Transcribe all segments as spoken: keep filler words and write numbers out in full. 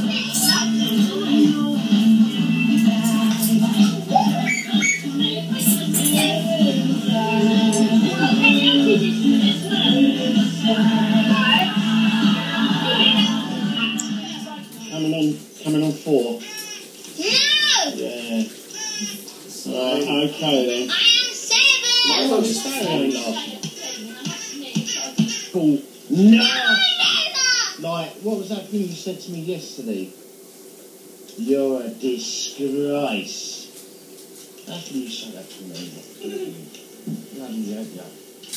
Coming on, coming on four. No! Yeah. Right, okay then. I am seven! No, just stay laughing. Cool. No! Like, what was that thing you said to me yesterday? You're a disgrace. How can you say that to me? Bloody hell, yeah.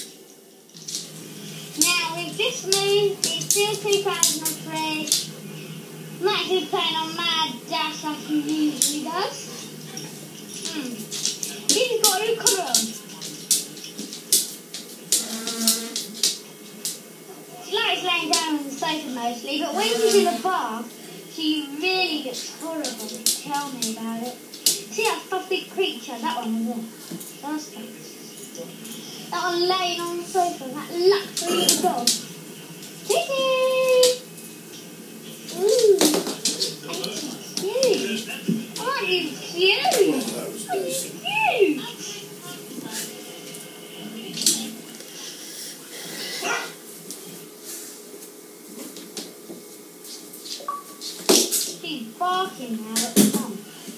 Now, we've just moved. It's still two thousand three. Max is playing on Mad Dash like he usually does. Hmm. He's got a new colour on. Larry's laying down on the sofa mostly, but when she's in the bath, she really looks horrible. Tell me about it. See that fluffy creature? That one was it. That's nice. That one laying on the sofa, that luxury little dog. Kitty! Ooh, aren't you cute? Aren't you cute? Aren't you cute? She's barking now at the mum.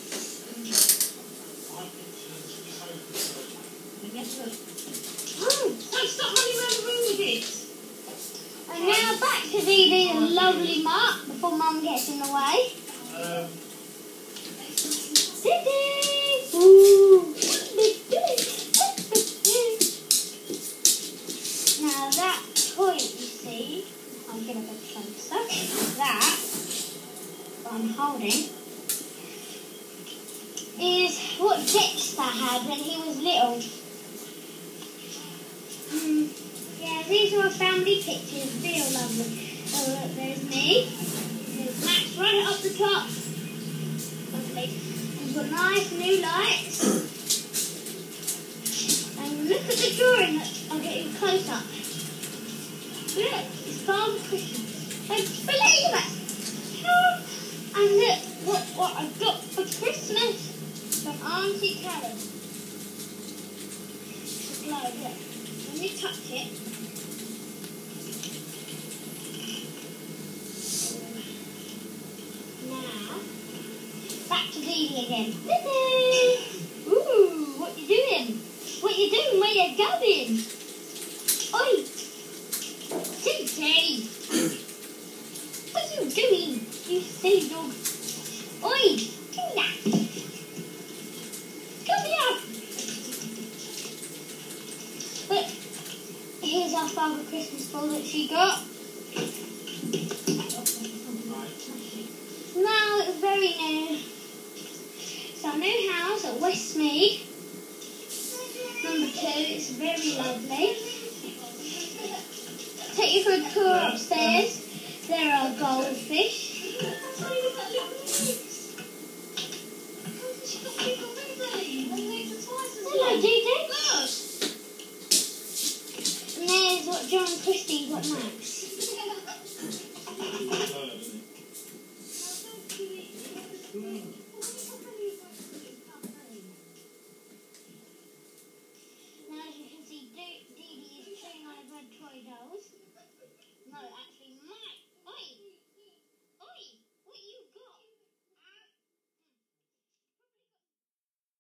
Oh, don't stop running around the room with it. And now back to Dee Dee and lovely Mark before Mum gets in the way. Um, Dee Dee! Ooh! Now that toy you see, I'll get a bit closer. That, what I'm holding, is what Dexter had when he was little. Mm. Yeah, these are our family pictures, real lovely. Oh look, there's me. There's Max right up the top. Lovely. We've got nice new lights. And look at the drawing. I'll get you close up. Look, it's Father Christmas. Don't believe it. Oh, and look what, what I got for Christmas from Auntie Karen. It's a glow, look. When you touch it, now, back to Dee Dee again. Ooh, what you doing? What you doing? Where you going? Oi! Titty! What you doing? You silly dog. Oi! Come here! Come here! Look, here's our Father Christmas ball that she got. Now it's very new. It's our new house at Westmead. Number two, it's very lovely. Take you for a tour upstairs. There are goldfish.